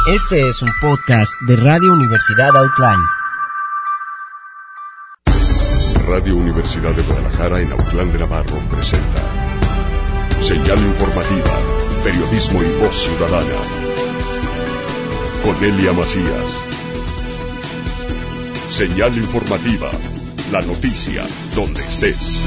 Este es un podcast de Radio Universidad Autlán. Radio Universidad de Guadalajara en Autlán de Navarro presenta Señal Informativa, Periodismo y Voz Ciudadana. Con Elia Macías. Señal Informativa, la noticia donde estés.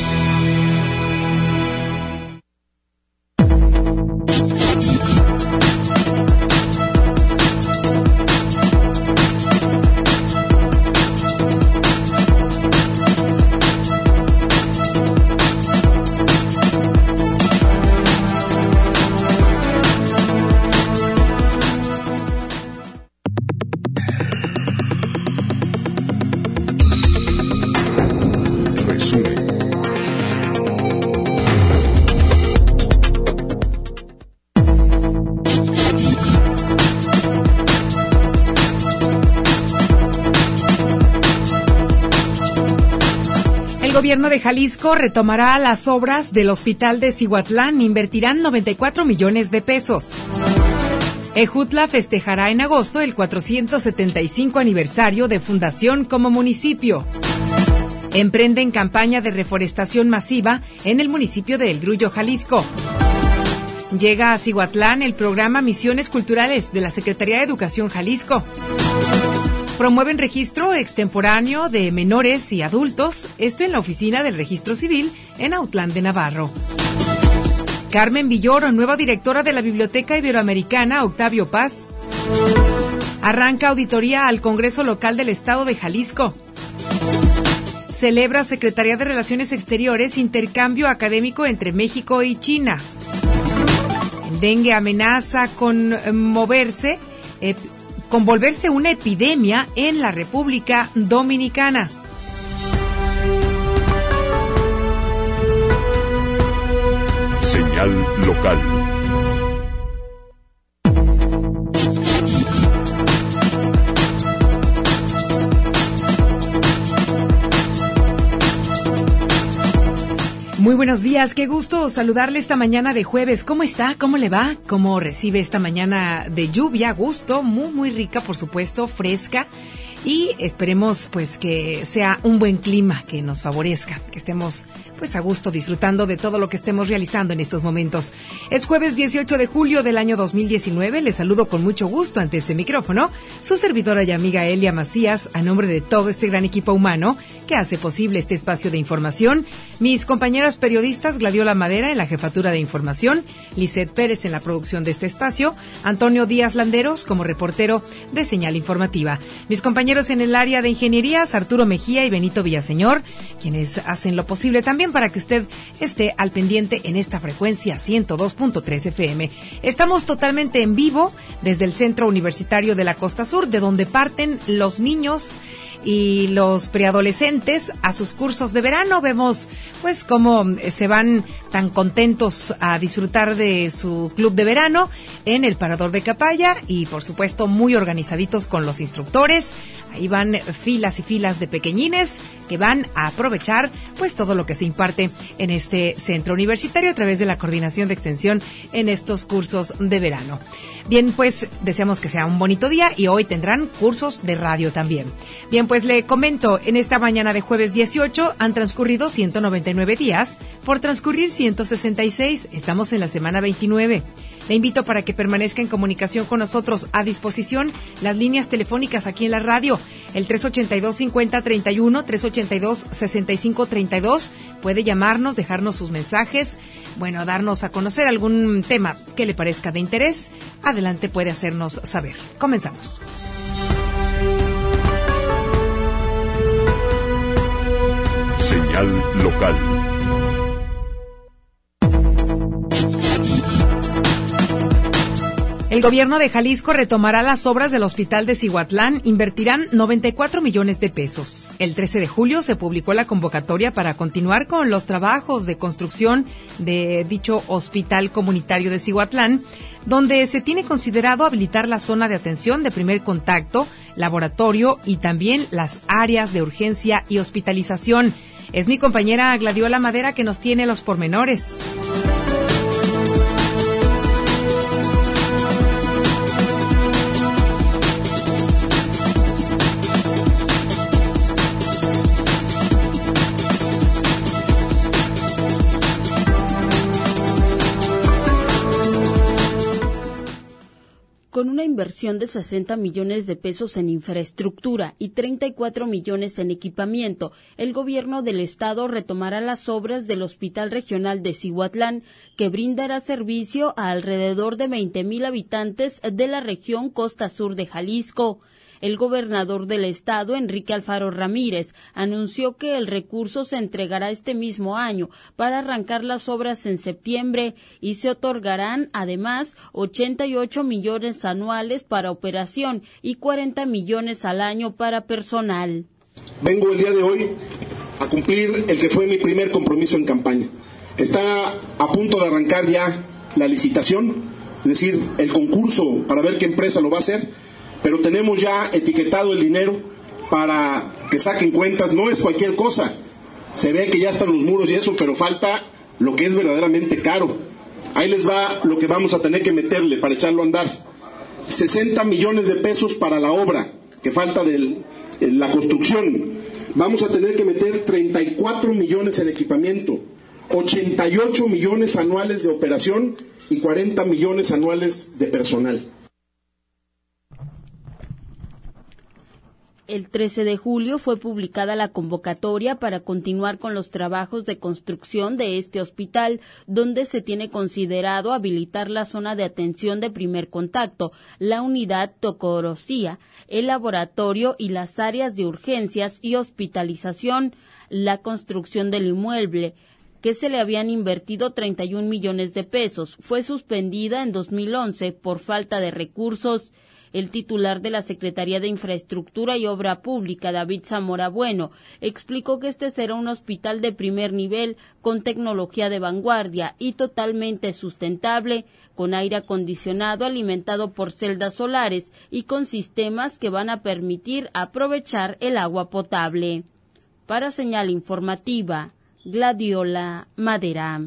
El gobierno de Jalisco retomará las obras del hospital de Zihuatlán. Invertirán 94 millones de pesos. Ejutla festejará en agosto el 475 aniversario de fundación como municipio. Emprenden campaña de reforestación masiva en el municipio de El Grullo, Jalisco. Llega a Zihuatlán el programa Misiones Culturales de la Secretaría de Educación Jalisco. Promueven registro extemporáneo de menores y adultos, esto en la oficina del Registro Civil en Autlán de Navarro. Carmen Villoro, nueva directora de la Biblioteca Iberoamericana Octavio Paz. Arranca auditoría al Congreso Local del Estado de Jalisco. Celebra Secretaría de Relaciones Exteriores intercambio académico entre México y China. El dengue amenaza con volverse una epidemia en la República Dominicana. Señal local. Muy buenos días, qué gusto saludarle esta mañana de jueves. ¿Cómo está? ¿Cómo le va? ¿Cómo recibe esta mañana de lluvia? Gusto, muy rica, por supuesto, fresca. Y esperemos pues que sea un buen clima que nos favorezca, que estemos pues a gusto disfrutando de todo lo que estemos realizando en estos momentos. Es jueves 18 de julio del año 2019. Les saludo con mucho gusto ante este micrófono, su servidora y amiga Elia Macías, a nombre de todo este gran equipo humano que hace posible este espacio de información. Mis compañeras periodistas, Gladiola Madera en la jefatura de información, Lisette Pérez en la producción de este espacio, Antonio Díaz Landeros como reportero de Señal Informativa. Mis compañeros en el área de ingenierías, Arturo Mejía y Benito Villaseñor, quienes hacen lo posible también para que usted esté al pendiente en esta frecuencia 102.3 FM. Estamos totalmente en vivo desde el Centro Universitario de la Costa Sur, de donde parten los niños y los preadolescentes a sus cursos de verano. Vemos pues cómo se van tan contentos a disfrutar de su club de verano en el Parador de Capaya y por supuesto muy organizaditos con los instructores. Ahí van filas y filas de pequeñines que van a aprovechar pues todo lo que se imparte en este centro universitario a través de la coordinación de extensión en estos cursos de verano. Bien, pues deseamos que sea un bonito día y hoy tendrán cursos de radio también. Bien, pues le comento, en esta mañana de jueves 18 han transcurrido 199 días, por transcurrir 166, estamos en la semana 29. Le invito para que permanezca en comunicación con nosotros. A disposición las líneas telefónicas aquí en la radio, el 382-5031, 382-6532. Puede llamarnos, dejarnos sus mensajes, bueno, darnos a conocer algún tema que le parezca de interés. Adelante, puede hacernos saber. Comenzamos. Señal local. El gobierno de Jalisco retomará las obras del hospital de Zihuatlán. Invertirán 94 millones de pesos. El 13 de julio se publicó la convocatoria para continuar con los trabajos de construcción de dicho hospital comunitario de Zihuatlán, donde se tiene considerado habilitar la zona de atención de primer contacto, laboratorio y también las áreas de urgencia y hospitalización. Es mi compañera Gladiola Madera que nos tiene los pormenores. Con una inversión de 60 millones de pesos en infraestructura y 34 millones en equipamiento, el gobierno del estado retomará las obras del Hospital Regional de Cihuatlán, que brindará servicio a alrededor de 20,000 habitantes de la región Costa Sur de Jalisco. El gobernador del estado, Enrique Alfaro Ramírez, anunció que el recurso se entregará este mismo año para arrancar las obras en septiembre y se otorgarán además 88 millones anuales para operación y 40 millones al año para personal. Vengo el día de hoy a cumplir el que fue mi primer compromiso en campaña. Está a punto de arrancar ya la licitación, es decir, el concurso para ver qué empresa lo va a hacer, pero tenemos ya etiquetado el dinero para que saquen cuentas. No es cualquier cosa, se ve que ya están los muros y eso, pero falta lo que es verdaderamente caro. Ahí les va lo que vamos a tener que meterle para echarlo a andar. 60 millones de pesos para la obra que falta de la construcción. Vamos a tener que meter 34 millones en equipamiento, 88 millones anuales de operación y 40 millones anuales de personal. El 13 de julio fue publicada la convocatoria para continuar con los trabajos de construcción de este hospital, donde se tiene considerado habilitar la zona de atención de primer contacto, la unidad tocorosía, el laboratorio y las áreas de urgencias y hospitalización. La construcción del inmueble, que se le habían invertido 31 millones de pesos, fue suspendida en 2011 por falta de recursos. El titular de la Secretaría de Infraestructura y Obra Pública, David Zamora Bueno, explicó que este será un hospital de primer nivel con tecnología de vanguardia y totalmente sustentable, con aire acondicionado alimentado por celdas solares y con sistemas que van a permitir aprovechar el agua potable. Para Señal Informativa, Gladiola Madera.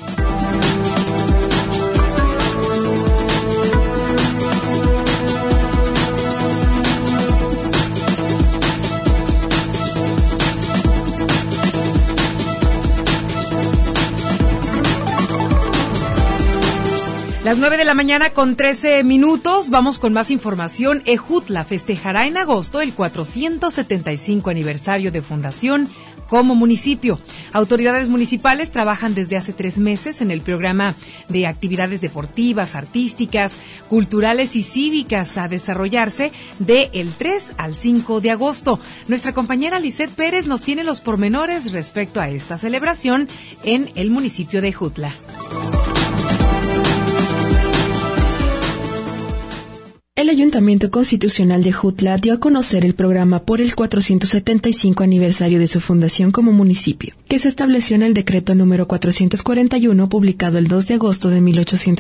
Las 9:13 a.m. Vamos con más información. Ejutla festejará en agosto el 475 aniversario de fundación como municipio. Autoridades municipales trabajan desde hace 3 meses en el programa de actividades deportivas, artísticas, culturales y cívicas a desarrollarse del 3 al 5 de agosto. Nuestra compañera Lisette Pérez nos tiene los pormenores respecto a esta celebración en el municipio de Ejutla. El Ayuntamiento Constitucional de Ejutla dio a conocer el programa por el 475 aniversario de su fundación como municipio, que se estableció en el decreto número 441, publicado el 2 de agosto de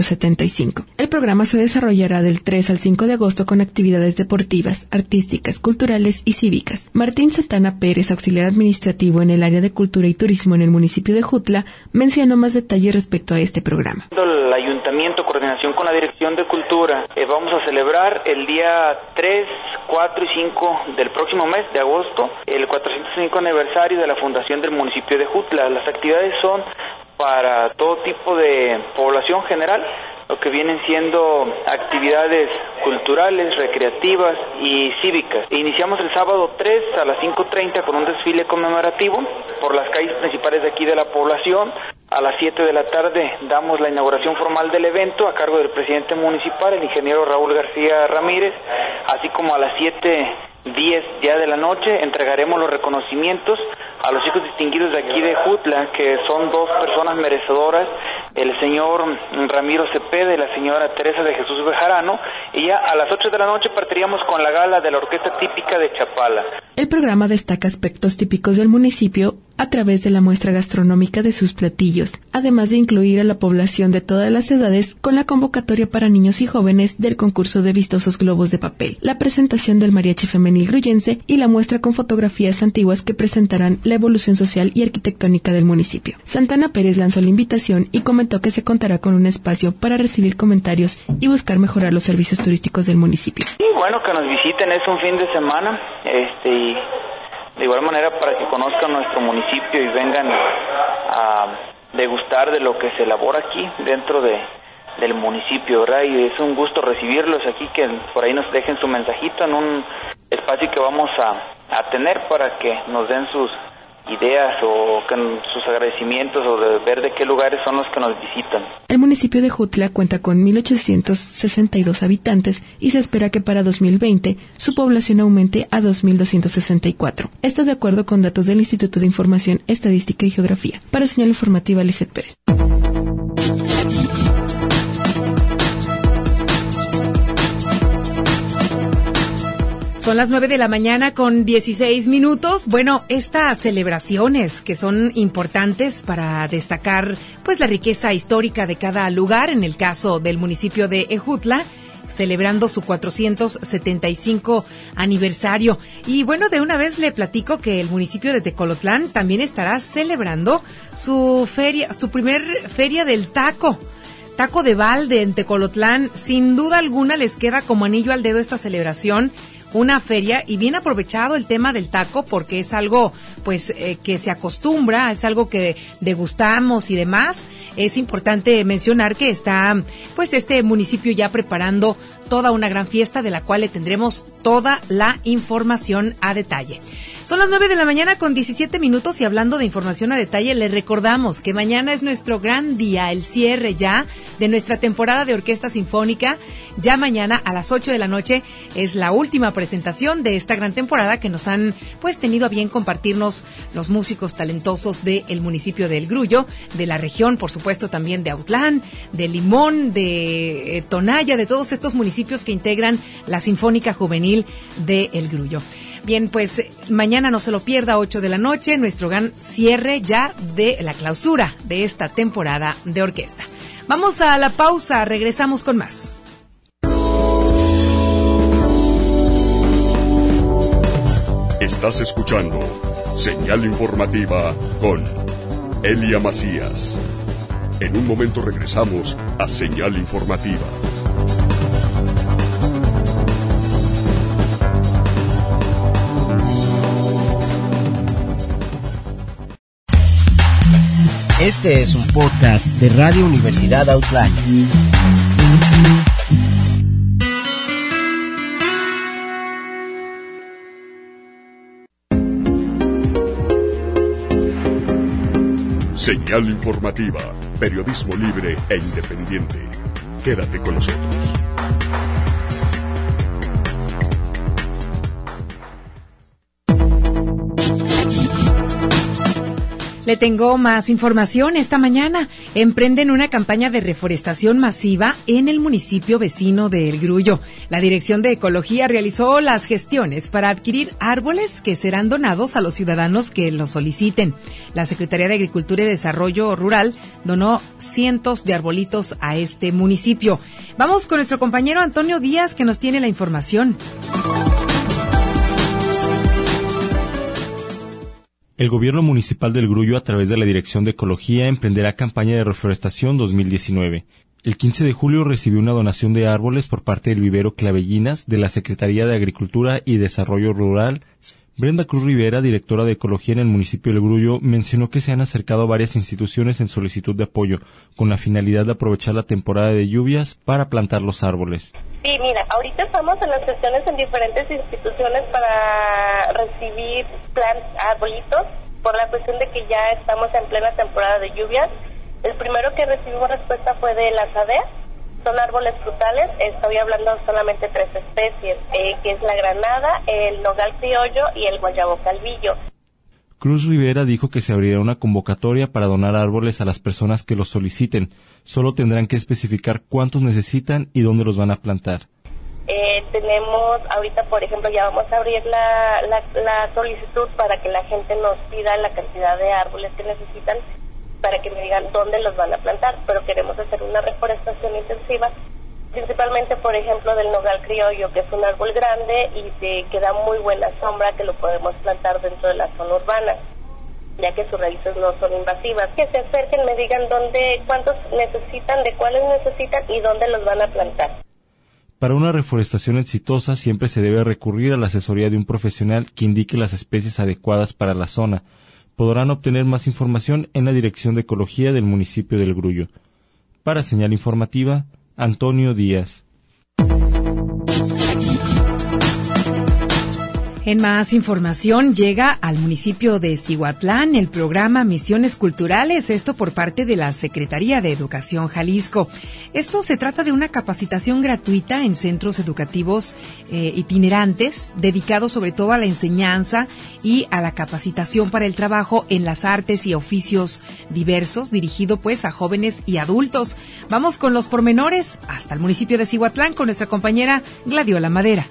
1875. El programa se desarrollará del 3 al 5 de agosto con actividades deportivas, artísticas, culturales y cívicas. Martín Santana Pérez, auxiliar administrativo en el área de cultura y turismo en el municipio de Ejutla, mencionó más detalles respecto a este programa. El Ayuntamiento, coordinación con la Dirección de Cultura, vamos a celebrar el día 3, 4 y 5 del próximo mes de agosto, el 405 aniversario de la fundación del municipio de Ejutla. Las actividades son para todo tipo de población general, lo que vienen siendo actividades culturales, recreativas y cívicas. Iniciamos el sábado 3 a las 5:30 con un desfile conmemorativo por las calles principales de aquí de la población. A las 7 de la tarde damos la inauguración formal del evento a cargo del presidente municipal, el ingeniero Raúl García Ramírez, así como a las 7:10 ya de la noche entregaremos los reconocimientos a los hijos distinguidos de aquí de Ejutla, que son 2 personas merecedoras, el señor Ramiro Cepeda y la señora Teresa de Jesús Bejarano, y ya a las 8 de la noche partiríamos con la gala de la orquesta típica de Chapala. El programa destaca aspectos típicos del municipio a través de la muestra gastronómica de sus platillos, además de incluir a la población de todas las edades con la convocatoria para niños y jóvenes del concurso de vistosos globos de papel, la presentación del mariachi femenil gruyense y la muestra con fotografías antiguas que presentarán la evolución social y arquitectónica del municipio. Santana Pérez lanzó la invitación y comentó que se contará con un espacio para recibir comentarios y buscar mejorar los servicios turísticos del municipio. Sí, bueno, que nos visiten, es un fin de semana, y de igual manera para que conozcan nuestro municipio y vengan a degustar de lo que se elabora aquí dentro de del municipio, ¿verdad? Y es un gusto recibirlos aquí, que por ahí nos dejen su mensajito en un espacio que vamos a tener para que nos den sus ideas o sus agradecimientos o de ver de qué lugares son los que nos visitan. El municipio de Jutla cuenta con 1,862 habitantes y se espera que para 2020 su población aumente a 2,264. Esto de acuerdo con datos del Instituto de Información, Estadística y Geografía. Para Señal Informativa, Lizeth Pérez. Son las 9 de la mañana con 16 minutos. Bueno, estas celebraciones que son importantes para destacar pues la riqueza histórica de cada lugar, en el caso del municipio de Ejutla, celebrando su 475 aniversario. Y bueno, de una vez le platico que el municipio de Tecolotlán también estará celebrando su primer feria del taco. Taco de balde en Tecolotlán. Sin duda alguna les queda como anillo al dedo esta celebración. Una feria, y bien aprovechado el tema del taco, porque es algo pues que se acostumbra, es algo que degustamos y demás. Es importante mencionar que está pues este municipio ya preparando toda una gran fiesta, de la cual le tendremos toda la información a detalle. Son las 9 de la mañana con 17 minutos y hablando de información a detalle, les recordamos que mañana es nuestro gran día, el cierre ya de nuestra temporada de Orquesta Sinfónica. Ya mañana a las 8 de la noche es la última presentación de esta gran temporada que nos han pues tenido a bien compartirnos los músicos talentosos del municipio de El Grullo, de la región, por supuesto también de Autlán, de Limón, de Tonaya, de todos estos municipios que integran la Sinfónica Juvenil de El Grullo. Bien, pues mañana no se lo pierda, 8 de la noche, nuestro gran cierre ya de la clausura de esta temporada de orquesta. Vamos a la pausa, regresamos con más. Estás escuchando Señal Informativa con Elia Macías. En un momento regresamos a Señal Informativa. Este es un podcast de Radio Universidad Autlán. Señal Informativa, periodismo libre e independiente. Quédate con nosotros. Le tengo más información. Esta mañana emprenden una campaña de reforestación masiva en el municipio vecino de El Grullo. La Dirección de Ecología realizó las gestiones para adquirir árboles que serán donados a los ciudadanos que los soliciten. La Secretaría de Agricultura y Desarrollo Rural donó cientos de arbolitos a este municipio. Vamos con nuestro compañero Antonio Díaz, que nos tiene la información. El gobierno municipal del Grullo, a través de la Dirección de Ecología, emprenderá campaña de reforestación 2019. El 15 de julio recibió una donación de árboles por parte del vivero Clavellinas de la Secretaría de Agricultura y Desarrollo Rural. Brenda Cruz Rivera, directora de Ecología en el municipio del Grullo, mencionó que se han acercado varias instituciones en solicitud de apoyo, con la finalidad de aprovechar la temporada de lluvias para plantar los árboles. Sí, mira, ahorita estamos en las gestiones en diferentes instituciones para recibir arbolitos, por la cuestión de que ya estamos en plena temporada de lluvias. El primero que recibimos respuesta fue de la SADER. Son árboles frutales, estoy hablando solamente 3 especies, que es la granada, el nogal criollo y el guayabo calvillo. Cruz Rivera dijo que se abrirá una convocatoria para donar árboles a las personas que los soliciten. Solo tendrán que especificar cuántos necesitan y dónde los van a plantar. Tenemos, ahorita por ejemplo, ya vamos a abrir la solicitud para que la gente nos pida la cantidad de árboles que necesitan, para que me digan dónde los van a plantar, pero queremos hacer una reforestación intensiva, principalmente, por ejemplo, del nogal criollo, que es un árbol grande y que da muy buena sombra, que lo podemos plantar dentro de la zona urbana, ya que sus raíces no son invasivas. Que se acerquen, me digan cuántos necesitan, de cuáles necesitan y dónde los van a plantar. Para una reforestación exitosa siempre se debe recurrir a la asesoría de un profesional que indique las especies adecuadas para la zona. Podrán obtener más información en la Dirección de Ecología del municipio del Grullo. Para Señal Informativa, Antonio Díaz. En más información, llega al municipio de Cihuatlán el programa Misiones Culturales, esto por parte de la Secretaría de Educación Jalisco. Esto se trata de una capacitación gratuita en centros educativos itinerantes, dedicados sobre todo a la enseñanza y a la capacitación para el trabajo en las artes y oficios diversos, dirigido pues a jóvenes y adultos. Vamos con los pormenores hasta el municipio de Cihuatlán con nuestra compañera Gladiola Madera.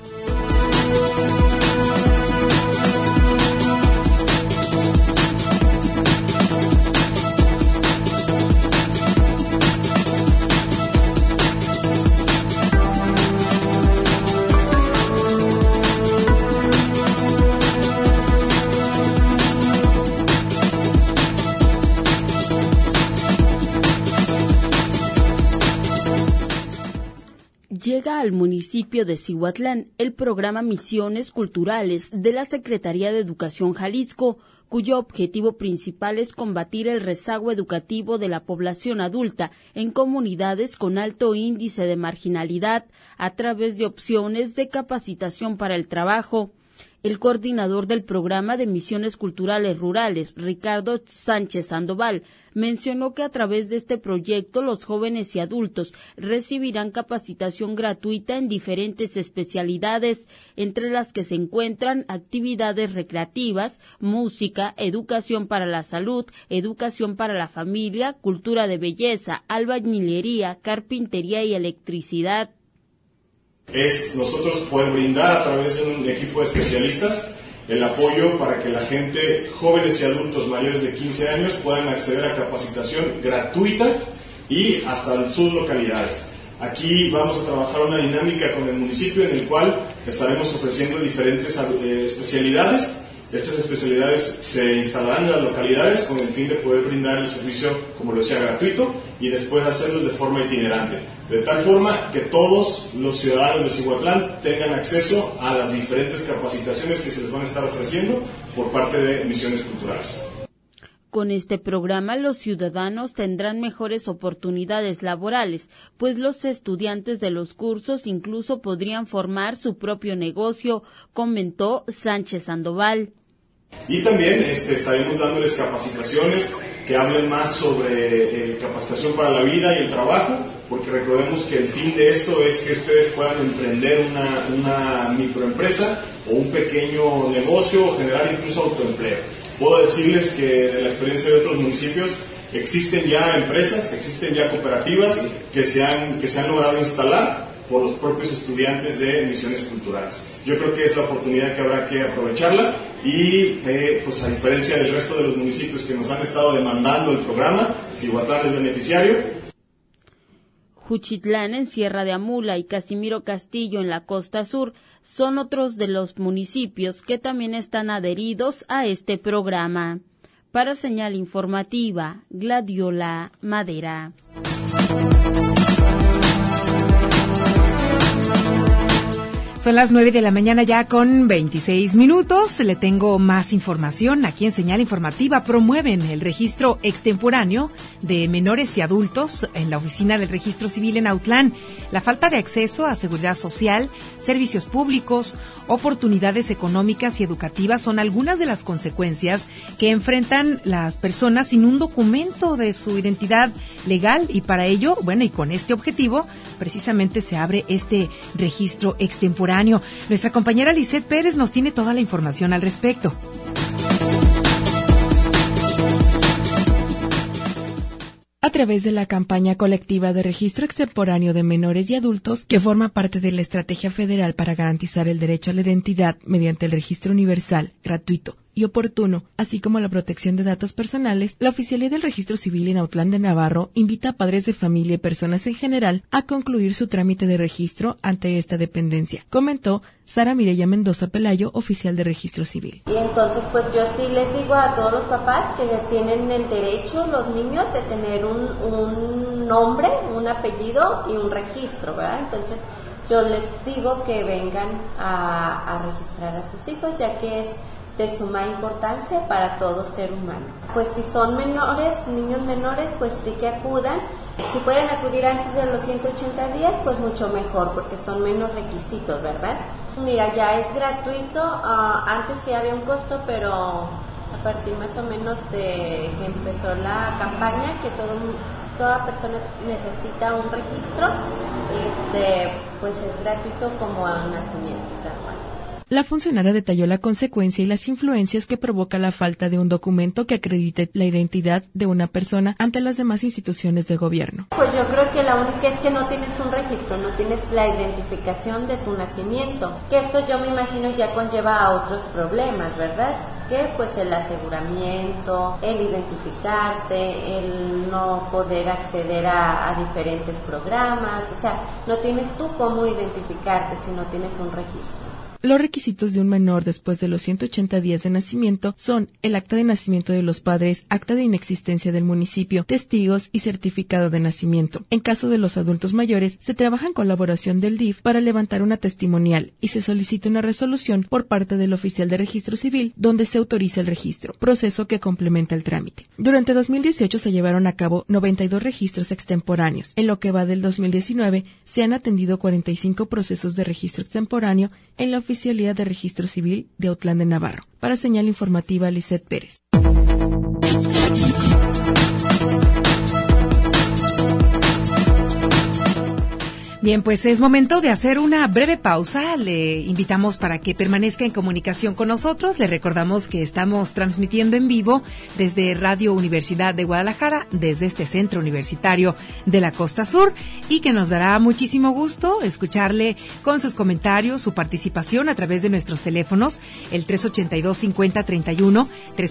Llega al municipio de Cihuatlán el programa Misiones Culturales de la Secretaría de Educación Jalisco, cuyo objetivo principal es combatir el rezago educativo de la población adulta en comunidades con alto índice de marginalidad a través de opciones de capacitación para el trabajo. El coordinador del programa de Misiones Culturales Rurales, Ricardo Sánchez Sandoval, mencionó que a través de este proyecto los jóvenes y adultos recibirán capacitación gratuita en diferentes especialidades, entre las que se encuentran actividades recreativas, música, educación para la salud, educación para la familia, cultura de belleza, albañilería, carpintería y electricidad. Es nosotros poder brindar a través de un equipo de especialistas el apoyo para que la gente, jóvenes y adultos mayores de 15 años, puedan acceder a capacitación gratuita y hasta en sus localidades. Aquí vamos a trabajar una dinámica con el municipio en el cual estaremos ofreciendo diferentes especialidades. Estas especialidades se instalarán en las localidades con el fin de poder brindar el servicio, como lo decía, gratuito y después hacerlos de forma itinerante. De tal forma que todos los ciudadanos de Cihuatlán tengan acceso a las diferentes capacitaciones que se les van a estar ofreciendo por parte de Misiones Culturales. Con este programa, los ciudadanos tendrán mejores oportunidades laborales, pues los estudiantes de los cursos incluso podrían formar su propio negocio, comentó Sánchez Sandoval. Y también estaremos dándoles capacitaciones que hablen más sobre capacitación para la vida y el trabajo, porque recordemos que el fin de esto es que ustedes puedan emprender una microempresa o un pequeño negocio o generar incluso autoempleo. Puedo decirles que de la experiencia de otros municipios existen ya empresas, existen ya cooperativas que se han logrado instalar por los propios estudiantes de Misiones Culturales. Yo creo que es la oportunidad que habrá que aprovecharla y pues a diferencia del resto de los municipios que nos han estado demandando el programa, Cihuatlán es beneficiario. Juchitlán en Sierra de Amula y Casimiro Castillo en la costa sur son otros de los municipios que también están adheridos a este programa. Para Señal Informativa, Gladiola Madera. Son las 9 de la mañana ya con 26 minutos. Le tengo más información aquí en Señal Informativa. Promueven el registro extemporáneo de menores y adultos en la oficina del Registro Civil en Autlán. La falta de acceso a seguridad social, servicios públicos, oportunidades económicas y educativas son algunas de las consecuencias que enfrentan las personas sin un documento de su identidad legal y para ello, bueno, y con este objetivo, precisamente se abre este registro extemporáneo. Nuestra compañera Lisette Pérez nos tiene toda la información al respecto. A través de la campaña colectiva de registro extemporáneo de menores y adultos, que forma parte de la Estrategia Federal para garantizar el derecho a la identidad mediante el registro universal, gratuito y oportuno, así como la protección de datos personales, la Oficialía del Registro Civil en Autlán de Navarro invita a padres de familia y personas en general a concluir su trámite de registro ante esta dependencia, comentó Sara Mireya Mendoza Pelayo, oficial de Registro Civil. Y entonces pues yo sí les digo a todos los papás que tienen el derecho, los niños, de tener un nombre, un apellido y un registro, ¿verdad? Entonces yo les digo que vengan a registrar a sus hijos, ya que es de suma importancia para todo ser humano. Pues si son menores, niños menores, pues sí que acudan Si pueden acudir antes de los 180 días, pues mucho mejor, porque son menos requisitos, ¿verdad? Mira, ya es gratuito, antes sí había un costo, pero a partir más o menos de que empezó la campaña, que toda persona necesita un registro, pues es gratuito como a un nacimiento, tal cual. La funcionaria detalló la consecuencia y las influencias que provoca la falta de un documento que acredite la identidad de una persona ante las demás instituciones de gobierno. Pues yo creo que la única es que no tienes un registro, no tienes la identificación de tu nacimiento, que esto yo me imagino ya conlleva a otros problemas, ¿verdad? Que pues el aseguramiento, el identificarte, el no poder acceder a diferentes programas, o sea, no tienes tú cómo identificarte si no tienes un registro. Los requisitos de un menor después de los 180 días de nacimiento son el acta de nacimiento de los padres, acta de inexistencia del municipio, testigos y certificado de nacimiento. En caso de los adultos mayores, se trabaja en colaboración del DIF para levantar una testimonial y se solicita una resolución por parte del oficial de registro civil donde se autoriza el registro, proceso que complementa el trámite. Durante 2018 se llevaron a cabo 92 registros extemporáneos. En lo que va del 2019, se han atendido 45 procesos de registro extemporáneo en la Oficialía de Registro Civil de Autlán de Navarro. Para Señal Informativa, Lisette Pérez. Bien, pues es momento de hacer una breve pausa. Le invitamos para que permanezca en comunicación con nosotros. Le recordamos que estamos transmitiendo en vivo desde Radio Universidad de Guadalajara, desde este centro universitario de la Costa Sur, y que nos dará muchísimo gusto escucharle con sus comentarios, su participación a través de nuestros teléfonos, el 382-5031,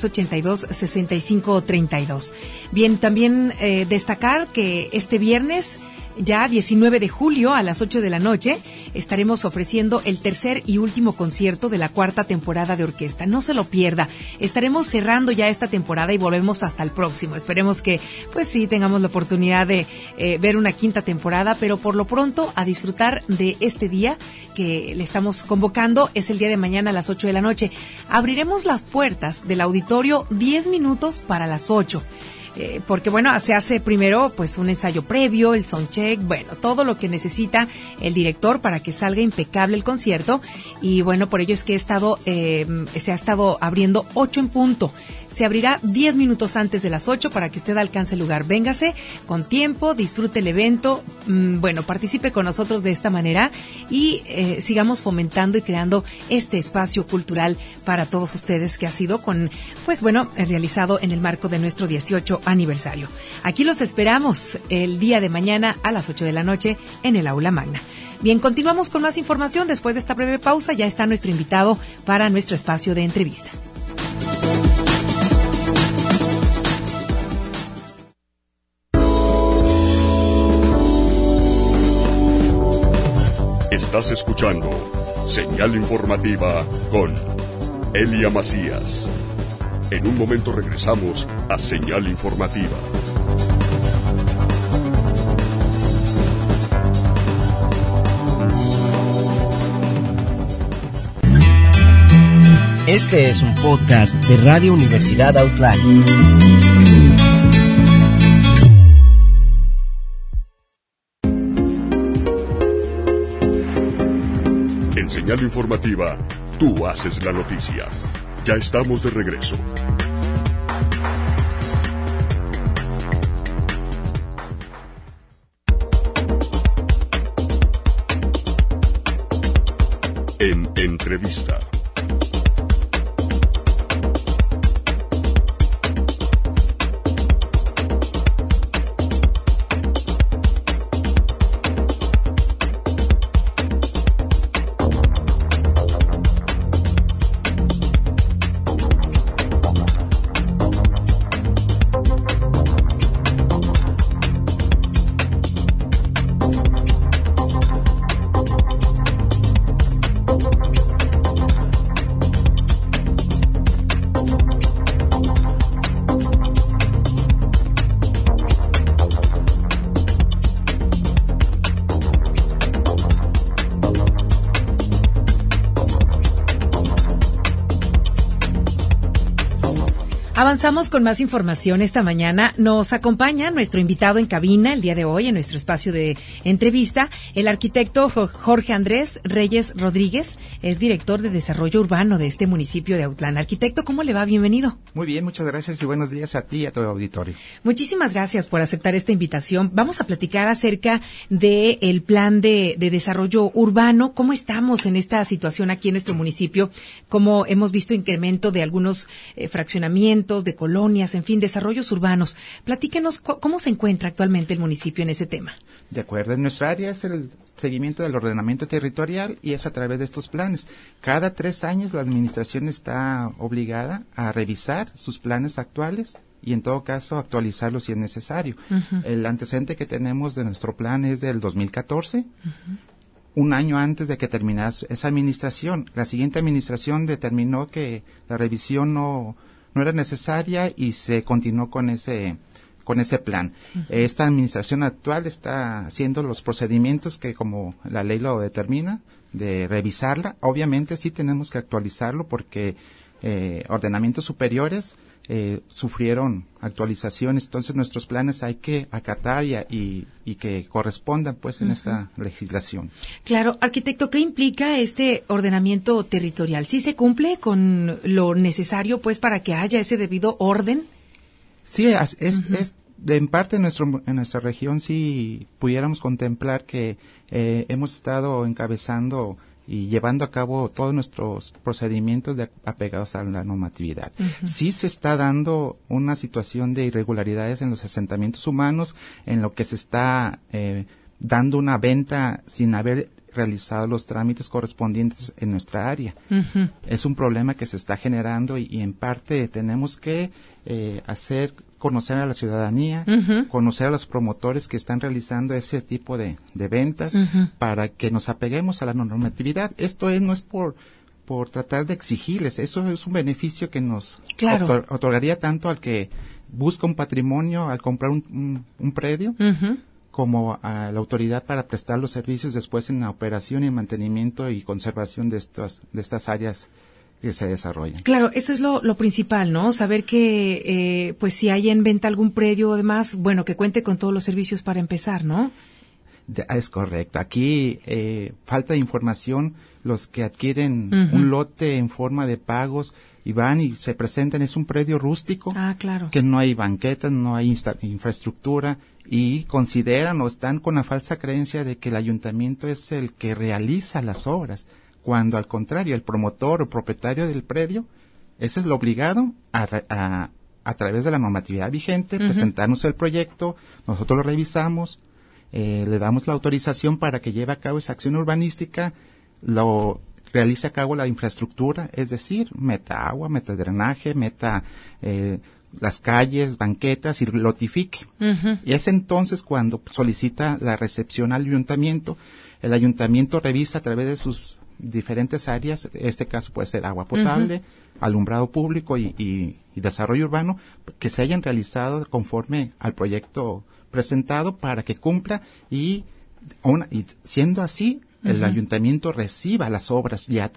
382-6532. Bien, también destacar que este viernes, ya 19 de julio a las 8 de la noche, estaremos ofreciendo el tercer y último concierto de la 4ª temporada de orquesta. No se lo pierda. Estaremos cerrando ya esta temporada y volvemos hasta el próximo. Esperemos que, pues sí, tengamos la oportunidad de ver una 5ª temporada, pero por lo pronto a disfrutar de este día que le estamos convocando. Es el día de mañana a las 8 de la noche. Abriremos las puertas del auditorio 10 minutos para las 8. Porque bueno, se hace primero pues un ensayo previo, el soundcheck, bueno, todo lo que necesita el director para que salga impecable el concierto. Y bueno, por ello es que se ha estado abriendo 8 en punto. Se abrirá 10 minutos antes de las 8 para que usted alcance el lugar. Véngase con tiempo, disfrute el evento, bueno, participe con nosotros de esta manera y sigamos fomentando y creando este espacio cultural para todos ustedes que ha sido realizado en el marco de nuestro 18 aniversario. Aquí los esperamos el día de mañana a las 8 de la noche en el Aula Magna. Bien, continuamos con más información. Después de esta breve pausa ya está nuestro invitado para nuestro espacio de entrevista. Estás escuchando Señal Informativa con Elia Macías. En un momento regresamos a Señal Informativa. Este es un podcast de Radio Universidad Autlán. En Señal Informativa, tú haces la noticia. Ya estamos de regreso. En entrevista. Avanzamos con más información esta mañana. Nos acompaña nuestro invitado en cabina el día de hoy en nuestro espacio de entrevista, el arquitecto Jorge Andrés Reyes Rodríguez, es director de desarrollo urbano de este municipio de Autlán. Arquitecto, ¿cómo le va? Bienvenido. Muy bien, muchas gracias y buenos días a ti y a tu auditorio. Muchísimas gracias por aceptar esta invitación. Vamos a platicar acerca del plan de desarrollo urbano. ¿Cómo estamos en esta situación aquí en nuestro municipio? ¿Cómo hemos visto incremento de algunos fraccionamientos, de colonias, en fin, desarrollos urbanos? Platíquenos cómo se encuentra actualmente el municipio en ese tema. De acuerdo, en nuestra área es el seguimiento del ordenamiento territorial y es a través de estos planes. Cada 3 años la administración está obligada a revisar sus planes actuales y en todo caso actualizarlos si es necesario. Uh-huh. El antecedente que tenemos de nuestro plan es del 2014. Uh-huh. Un año antes de que terminara esa administración. La siguiente administración determinó que la revisión no era necesaria y se continuó con ese plan. Uh-huh. Esta administración actual está haciendo los procedimientos que como la ley lo determina, de revisarla. Obviamente sí tenemos que actualizarlo porque ordenamientos superiores sufrieron actualizaciones, entonces nuestros planes hay que acatar y que correspondan pues en esta legislación. Claro, arquitecto, ¿qué implica este ordenamiento territorial? ¿Sí se cumple con lo necesario pues para que haya ese debido orden? Sí, es en parte en nuestra región sí pudiéramos contemplar que hemos estado encabezando y llevando a cabo todos nuestros procedimientos apegados a la normatividad. Uh-huh. Sí se está dando una situación de irregularidades en los asentamientos humanos, en lo que se está dando una venta sin haber realizado los trámites correspondientes en nuestra área. Uh-huh. Es un problema que se está generando y en parte tenemos que conocer a la ciudadanía, uh-huh, conocer a los promotores que están realizando ese tipo de ventas, uh-huh, para que nos apeguemos a la normatividad. Esto no es por tratar de exigirles, eso es un beneficio que nos otorgaría tanto al que busca un patrimonio al comprar un predio, uh-huh, como a la autoridad para prestar los servicios después en la operación y mantenimiento y conservación de estas áreas que se desarrollan. Claro, eso es lo principal, ¿no? Saber que, pues si hay en venta algún predio o demás, bueno, que cuente con todos los servicios para empezar, ¿no? Es correcto. Aquí falta de información. Los que adquieren, uh-huh, un lote en forma de pagos y van y se presentan, es un predio rústico, claro, que no hay banquetas, no hay infraestructura y consideran o están con la falsa creencia de que el ayuntamiento es el que realiza las obras, cuando al contrario, el promotor o propietario del predio, ese es lo obligado a través de la normatividad vigente, uh-huh, presentarnos el proyecto, nosotros lo revisamos, le damos la autorización para que lleve a cabo esa acción urbanística, lo realice a cabo la infraestructura, es decir, meta agua, meta drenaje, meta las calles, banquetas y lotifique. Uh-huh. Y es entonces cuando solicita la recepción al ayuntamiento, el ayuntamiento revisa a través de sus diferentes áreas, este caso puede ser agua potable, uh-huh, alumbrado público y desarrollo urbano, que se hayan realizado conforme al proyecto presentado para que cumpla y siendo así, uh-huh, el ayuntamiento reciba las obras ya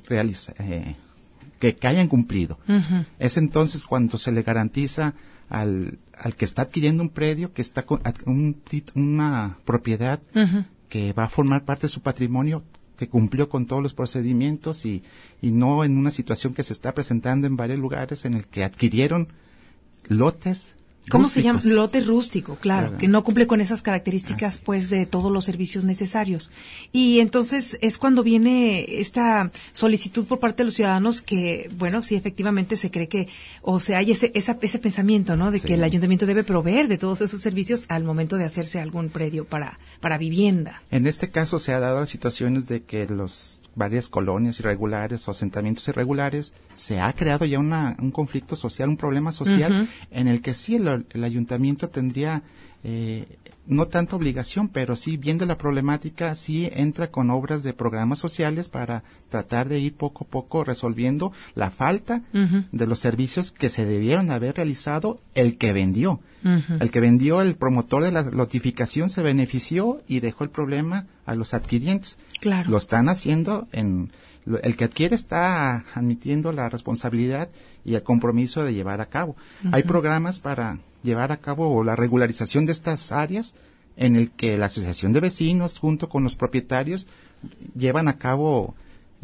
que hayan cumplido. Uh-huh. Es entonces cuando se le garantiza al que está adquiriendo un predio, que está con una propiedad, uh-huh, que va a formar parte de su patrimonio, que cumplió con todos los procedimientos y no en una situación que se está presentando en varios lugares en el que adquirieron lotes. ¿Cómo rústicos. Se llama? Lote rústico, claro, ¿verdad? Que no cumple con esas características, pues, de todos los servicios necesarios. Y entonces es cuando viene esta solicitud por parte de los ciudadanos que, bueno, sí, efectivamente se cree que, o sea, hay ese pensamiento, ¿no? De sí, que el ayuntamiento debe proveer de todos esos servicios al momento de hacerse algún predio para vivienda. En este caso se ha dado situaciones de que varias colonias irregulares o asentamientos irregulares, se ha creado ya un conflicto social, un problema social, uh-huh, en el que sí el ayuntamiento tendría no tanta obligación, pero sí viendo la problemática, sí entra con obras de programas sociales para tratar de ir poco a poco resolviendo la falta de los servicios que se debieron haber realizado el que vendió. El que vendió, el promotor de la lotificación, se benefició y dejó el problema a los adquirientes. Claro. Lo están haciendo el que adquiere está admitiendo la responsabilidad y el compromiso de llevar a cabo. Hay programas para llevar a cabo la regularización de estas áreas en el que la asociación de vecinos junto con los propietarios llevan a cabo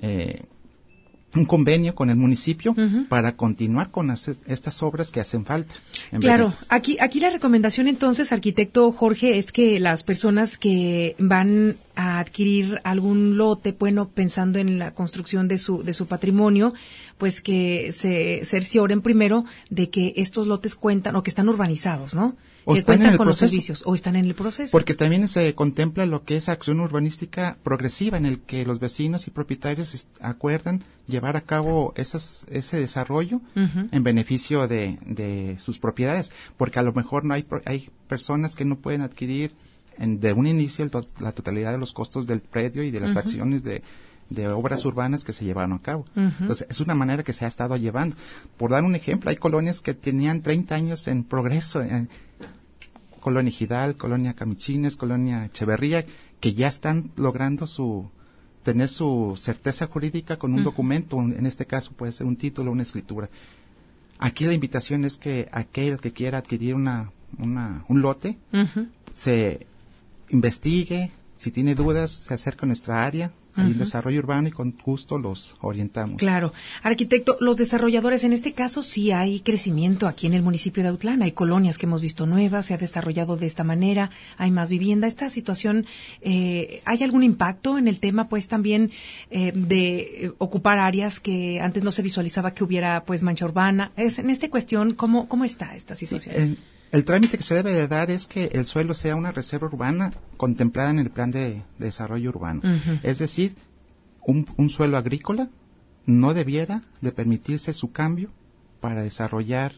un convenio con el municipio para continuar con estas obras que hacen falta. Claro, aquí la recomendación entonces, arquitecto Jorge, es que las personas que van a adquirir algún lote, bueno, pensando en la construcción de su patrimonio, pues que se cercioren primero de que estos lotes cuentan o que están urbanizados, ¿no? O que están cuentan en el con proceso. los servicios o están en el proceso. Porque también se contempla lo que es acción urbanística progresiva, en el que los vecinos y propietarios acuerdan llevar a cabo ese desarrollo en beneficio de sus propiedades, porque a lo mejor no hay personas que no pueden adquirir de un inicio la totalidad de los costos del predio y de las acciones de obras urbanas que se llevaron a cabo. Entonces, es una manera que se ha estado llevando. Por dar un ejemplo, hay colonias que tenían 30 años en progreso, Colonia Ejidal, Colonia Camichines, Colonia Echeverría, que ya están logrando tener su certeza jurídica con un documento, en este caso puede ser un título, una escritura. Aquí la invitación es que aquel que quiera adquirir un lote, se investigue, si tiene dudas, se acerca a nuestra área, hay un desarrollo urbano y con gusto los orientamos. Claro. Arquitecto, los desarrolladores, en este caso sí hay crecimiento aquí en el municipio de Autlán, hay colonias que hemos visto nuevas, se ha desarrollado de esta manera, hay más vivienda. Esta situación, ¿hay algún impacto en el tema, pues, también de ocupar áreas que antes no se visualizaba que hubiera, pues, mancha urbana? En esta cuestión, ¿cómo está esta situación? Sí, el trámite que se debe de dar es que el suelo sea una reserva urbana contemplada en el plan de desarrollo urbano. Es decir, un suelo agrícola no debiera de permitirse su cambio para desarrollar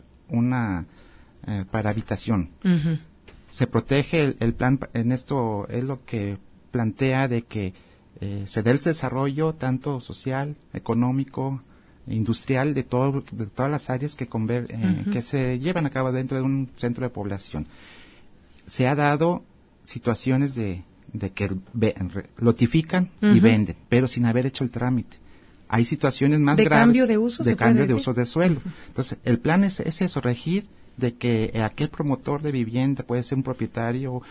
para habitación. Se protege el plan, en esto es lo que plantea de que se dé el desarrollo tanto social, económico, industrial de todas las áreas que se llevan a cabo dentro de un centro de población. Se ha dado situaciones de que lotifican y venden, pero sin haber hecho el trámite. Hay situaciones más graves cambio de uso, de cambio de uso de suelo. Entonces, el plan es eso, regir de que aquel promotor de vivienda, puede ser un propietario,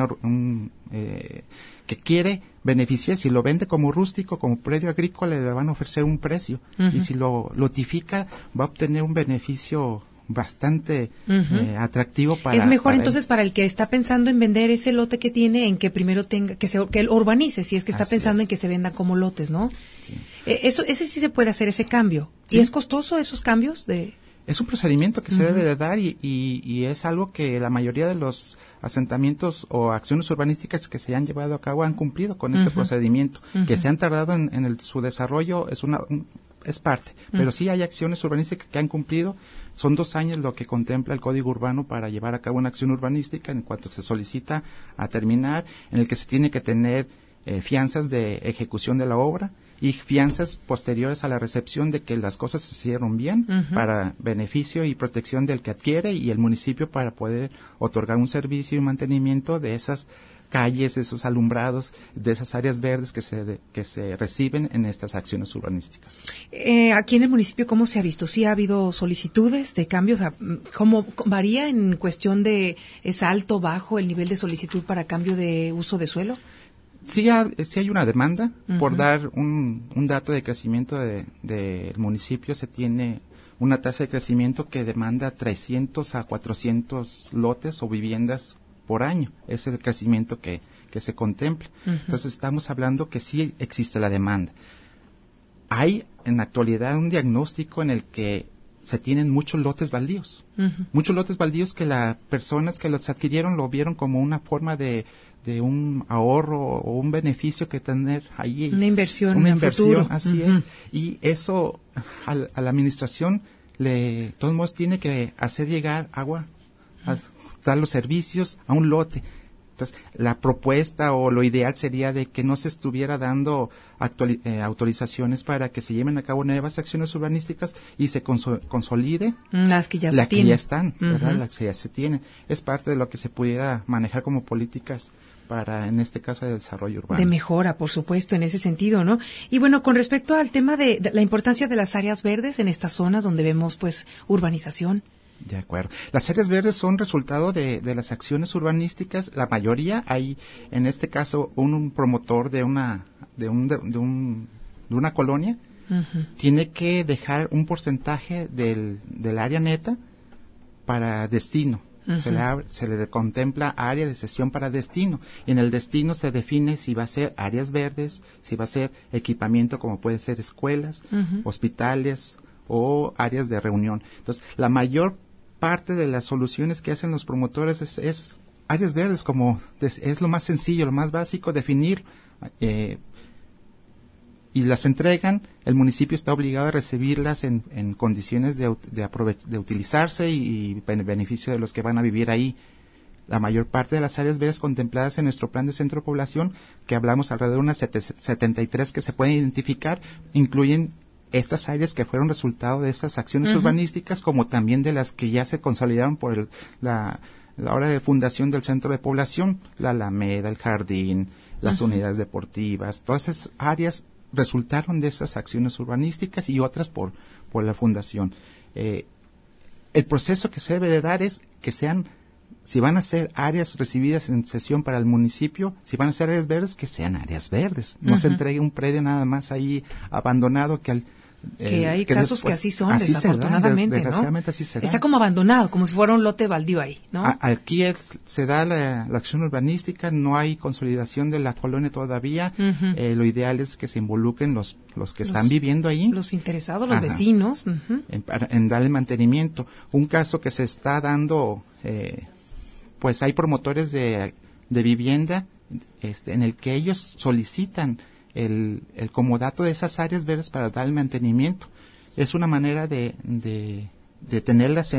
que quiere beneficiar, si lo vende como rústico, como predio agrícola, le van a ofrecer un precio, y si lo lotifica, va a obtener un beneficio bastante atractivo para... Es mejor para entonces para el que está pensando en vender ese lote que tiene, en que primero tenga, que él urbanice, si es que está pensando en que se vendan como lotes, ¿no? Sí. Ese sí se puede hacer, ese cambio. Sí. ¿Y es costoso esos cambios de...? Es un procedimiento que se debe de dar y es algo que la mayoría de los asentamientos o acciones urbanísticas que se han llevado a cabo han cumplido con este procedimiento. Que se han tardado en su desarrollo es parte, pero sí hay acciones urbanísticas que han cumplido. Son 2 años lo que contempla el Código Urbano para llevar a cabo una acción urbanística en cuanto se solicita a terminar, en el que se tiene que tener fianzas de ejecución de la obra y fianzas posteriores a la recepción de que las cosas se hicieron bien para beneficio y protección del que adquiere y el municipio para poder otorgar un servicio y mantenimiento de esas calles, de esos alumbrados, de esas áreas verdes que se reciben en estas acciones urbanísticas. Aquí en el municipio, ¿cómo se ha visto? ¿Sí ha habido solicitudes de cambios? ¿Cómo varía en cuestión de es alto, bajo el nivel de solicitud para cambio de uso de suelo? Sí hay una demanda. Por dar un dato de crecimiento del municipio, se tiene una tasa de crecimiento que demanda 300 a 400 lotes o viviendas por año. Es el crecimiento que se contempla. Entonces estamos hablando que sí existe la demanda. Hay en la actualidad un diagnóstico en el que se tienen muchos lotes baldíos. Muchos lotes baldíos que las personas que los adquirieron lo vieron como una forma de un ahorro o un beneficio que tener ahí. Una inversión. Una inversión, futuro. Así es. Y eso a la administración, de todos modos, tiene que hacer llegar agua dar los servicios a un lote. Entonces, la propuesta o lo ideal sería de que no se estuviera dando autorizaciones para que se lleven a cabo nuevas acciones urbanísticas y se consolide las que ya están, ¿verdad? Las que ya se tienen. Es parte de lo que se pudiera manejar como políticas para, en este caso, de desarrollo urbano. De mejora, por supuesto, en ese sentido, ¿no? Y bueno, con respecto al tema de la importancia de las áreas verdes en estas zonas donde vemos, pues, urbanización. De acuerdo. Las áreas verdes son resultado de las acciones urbanísticas. La mayoría hay, en este caso, un promotor de una colonia tiene que dejar un porcentaje del área neta para destino. Se le contempla área de cesión para destino. En el destino se define si va a ser áreas verdes, si va a ser equipamiento como puede ser escuelas, hospitales o áreas de reunión. Entonces, la mayor parte de las soluciones que hacen los promotores es áreas verdes, como es lo más sencillo, lo más básico, definir y las entregan. El municipio está obligado a recibirlas en condiciones de utilizarse y beneficio de los que van a vivir ahí. La mayor parte de las áreas verdes contempladas en nuestro plan de centro de población, que hablamos alrededor de unas 73 que se pueden identificar, incluyen estas áreas que fueron resultado de estas acciones urbanísticas, como también de las que ya se consolidaron por la hora de fundación del centro de población, la Alameda, el Jardín, las unidades deportivas. Todas esas áreas resultaron de esas acciones urbanísticas y otras por la fundación. El proceso que se debe de dar es que sean, si van a ser áreas recibidas en cesión para el municipio, si van a ser áreas verdes, que sean áreas verdes. No se entregue un predio nada más ahí abandonado que hay casos que así son, desafortunadamente, desgraciadamente, así se da. Está como abandonado, como si fuera un lote baldío ahí, ¿no? Aquí se da la acción urbanística, no hay consolidación de la colonia todavía. Lo ideal es que se involucren los que están viviendo ahí. Los interesados, los vecinos. En darle mantenimiento. Un caso que se está dando, pues hay promotores de vivienda en el que ellos solicitan el comodato de esas áreas verdes para dar el mantenimiento. Es una manera de tenerlas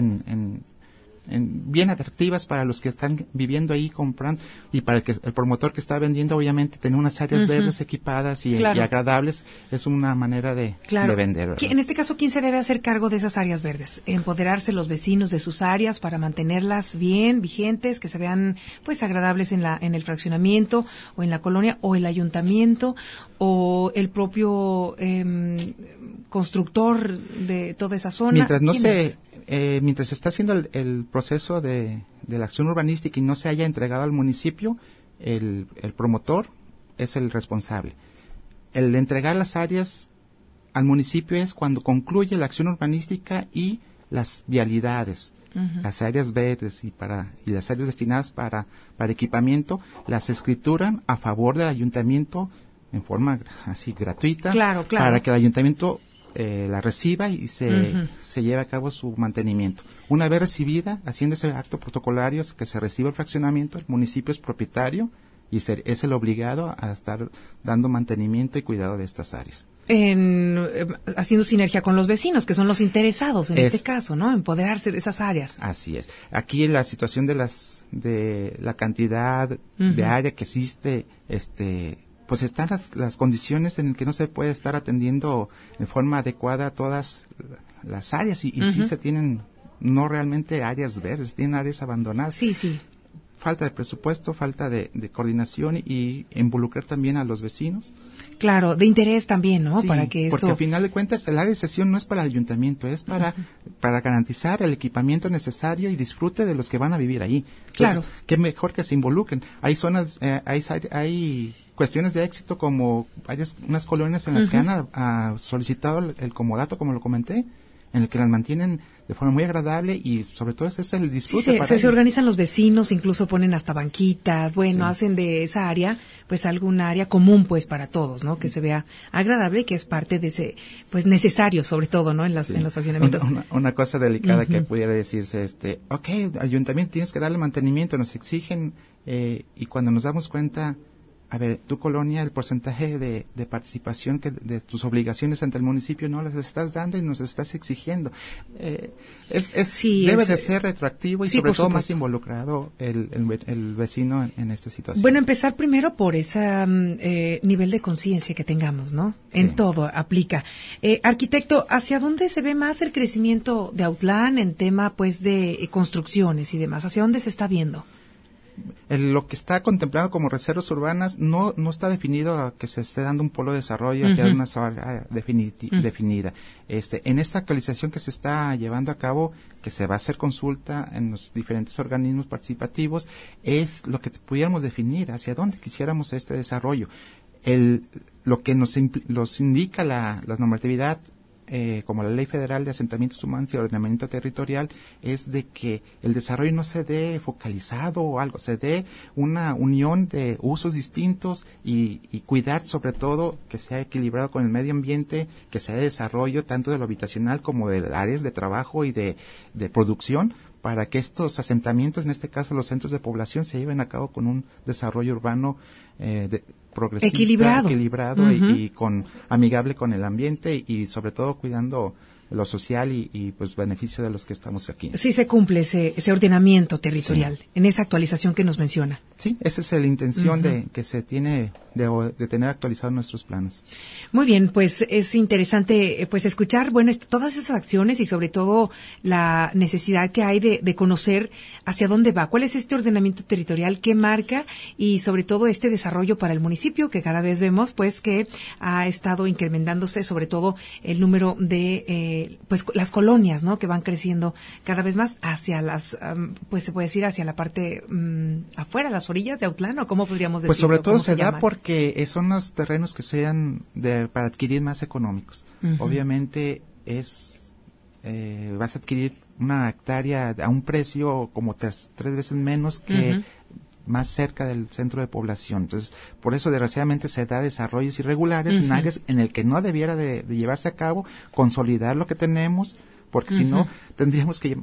bien atractivas para los que están viviendo ahí, comprando, y para el promotor que está vendiendo, obviamente tener unas áreas verdes equipadas y agradables es una manera de vender, ¿verdad? En este caso, ¿quién se debe hacer cargo de esas áreas verdes? Empoderarse los vecinos de sus áreas para mantenerlas bien vigentes, que se vean pues agradables en el fraccionamiento o en la colonia, o el ayuntamiento o el propio constructor de toda esa zona. Mientras se está haciendo el proceso de la acción urbanística y no se haya entregado al municipio, el promotor es el responsable. El entregar las áreas al municipio es cuando concluye la acción urbanística y las vialidades, las áreas verdes y las áreas destinadas para equipamiento, las escrituran a favor del ayuntamiento en forma así gratuita, para que el ayuntamiento la reciba y se lleve a cabo su mantenimiento. Una vez recibida, haciendo ese acto protocolario que se recibe el fraccionamiento, el municipio es propietario y es el obligado a estar dando mantenimiento y cuidado de estas áreas. Haciendo sinergia con los vecinos, que son los interesados en este caso, ¿no? Empoderarse de esas áreas. Así es. Aquí la situación de la cantidad de área que existe, pues están las condiciones en las que no se puede estar atendiendo de forma adecuada a todas las áreas y sí se tienen, no realmente áreas verdes, tienen áreas abandonadas. Sí. Falta de presupuesto, falta de coordinación y involucrar también a los vecinos. Claro, de interés también, ¿no? Sí, para que porque al final de cuentas el área de cesión no es para el ayuntamiento, es para garantizar el equipamiento necesario y disfrute de los que van a vivir ahí. Entonces, claro. Qué mejor que se involucren. Hay zonas, hay cuestiones de éxito como unas colonias en las que han solicitado el comodato, como lo comenté, en el que las mantienen de forma muy agradable y sobre todo ese es el disfrute. Sí, se organizan los vecinos, incluso ponen hasta banquitas, hacen de esa área pues alguna área común pues para todos, ¿no? Que se vea agradable y que es parte de ese pues necesario sobre todo, ¿no? En los fraccionamientos. Una cosa delicada que pudiera decirse, ayuntamiento, tienes que darle mantenimiento, nos exigen y cuando nos damos cuenta a ver, tu colonia, el porcentaje de participación de tus obligaciones ante el municipio no las estás dando y nos estás exigiendo. Debe de ser retroactivo y sobre todo más involucrado el vecino en esta situación. Bueno, empezar primero por ese nivel de conciencia que tengamos, ¿no? Sí. En todo aplica. Arquitecto, ¿hacia dónde se ve más el crecimiento de Autlán en tema, pues, de construcciones y demás? ¿Hacia dónde se está viendo? Lo que está contemplado como reservas urbanas no está definido a que se esté dando un polo de desarrollo hacia una zona definida. En esta actualización que se está llevando a cabo, que se va a hacer consulta en los diferentes organismos participativos, es lo que pudiéramos definir hacia dónde quisiéramos este desarrollo. Lo que nos indica la normatividad, como la Ley Federal de Asentamientos Humanos y Ordenamiento Territorial, es de que el desarrollo no se dé focalizado o algo, se dé una unión de usos distintos y cuidar sobre todo que sea equilibrado con el medio ambiente, que sea de desarrollo tanto de lo habitacional como de áreas de trabajo y de producción, para que estos asentamientos, en este caso los centros de población, se lleven a cabo con un desarrollo urbano progresista, equilibrado y amigable con el ambiente y sobre todo cuidando lo social y pues beneficio de los que estamos aquí. Sí se cumple ese ordenamiento territorial en esa actualización que nos menciona. Sí, esa es la intención de que se tiene de tener actualizados nuestros planes. Muy bien, pues es interesante pues escuchar todas esas acciones y sobre todo la necesidad que hay de conocer hacia dónde va, cuál es este ordenamiento territorial, qué marca y sobre todo este desarrollo para el municipio que cada vez vemos pues que ha estado incrementándose sobre todo el número de pues las colonias, ¿no? Que van creciendo cada vez más hacia las pues se puede decir hacia la parte afuera, las orillas de Autlán, ¿o cómo podríamos decirlo? Pues sobre todo se da porque son los terrenos que sean para adquirir más económicos. Obviamente vas a adquirir una hectárea a un precio como tres veces menos que más cerca del centro de población. Entonces, por eso desgraciadamente se da desarrollos irregulares en áreas en el que no debiera de llevarse a cabo, consolidar lo que tenemos, porque si no tendríamos que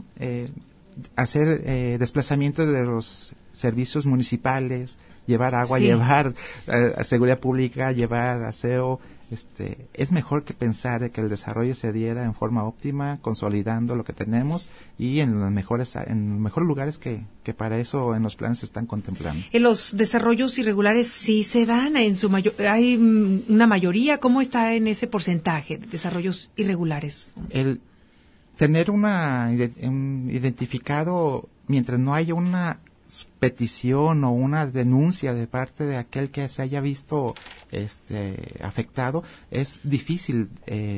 hacer desplazamientos de los servicios municipales, llevar agua, llevar seguridad pública, llevar aseo. Es mejor que pensar de que el desarrollo se diera en forma óptima, consolidando lo que tenemos y en los mejores lugares que para eso en los planes se están contemplando. En los desarrollos irregulares sí se dan hay una mayoría. ¿Cómo está en ese porcentaje de desarrollos irregulares? El tener un identificado, mientras no haya una petición o una denuncia de parte de aquel que se haya visto afectado, es difícil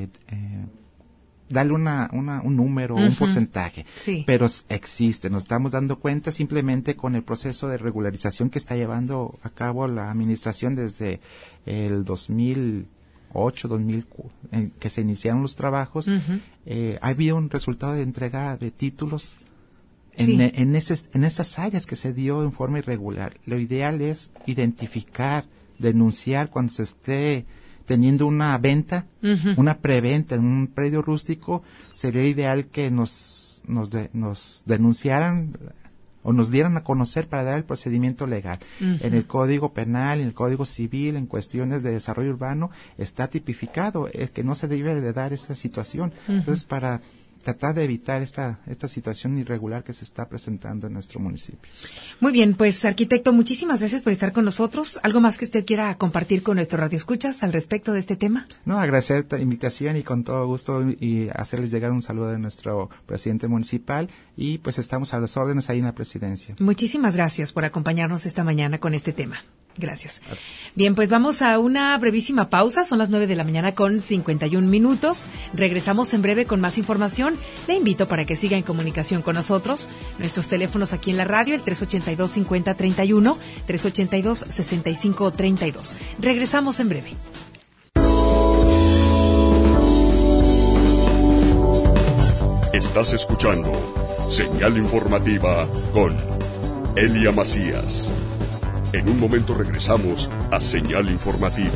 darle un número, un porcentaje, pero existe. Nos estamos dando cuenta simplemente con el proceso de regularización que está llevando a cabo la administración desde el 2008, en que se iniciaron los trabajos. Ha habido un resultado de entrega de títulos en esas áreas que se dio en forma irregular. Lo ideal es identificar, denunciar cuando se esté teniendo una venta, una preventa en un predio rústico. Sería ideal que nos denunciaran o nos dieran a conocer para dar el procedimiento legal. En el Código Penal, en el Código Civil, en cuestiones de desarrollo urbano, está tipificado que no se debe de dar esta situación. Entonces, para tratar de evitar esta situación irregular que se está presentando en nuestro municipio. Muy bien, pues arquitecto, muchísimas gracias por estar con nosotros. ¿Algo más que usted quiera compartir con nuestro radioescuchas al respecto de este tema? No, agradecer la invitación y con todo gusto y hacerles llegar un saludo de nuestro presidente municipal y pues estamos a las órdenes ahí en la presidencia. Muchísimas gracias por acompañarnos esta mañana con este tema. Gracias. Bien, pues vamos a una brevísima pausa. Son las 9:51 a.m. Regresamos en breve con más información. Le invito para que siga en comunicación con nosotros. Nuestros teléfonos aquí en la radio, el 382-5031, 382-6532. Regresamos en breve. Estás escuchando Señal Informativa con Elia Macías. En un momento regresamos a Señal Informativa.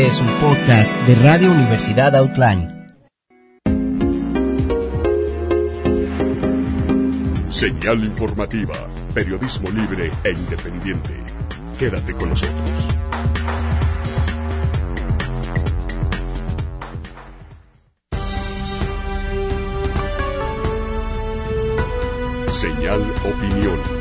Este es un podcast de Radio Universidad Outline. Señal informativa, periodismo libre e independiente. Quédate con nosotros. Señal Opinión.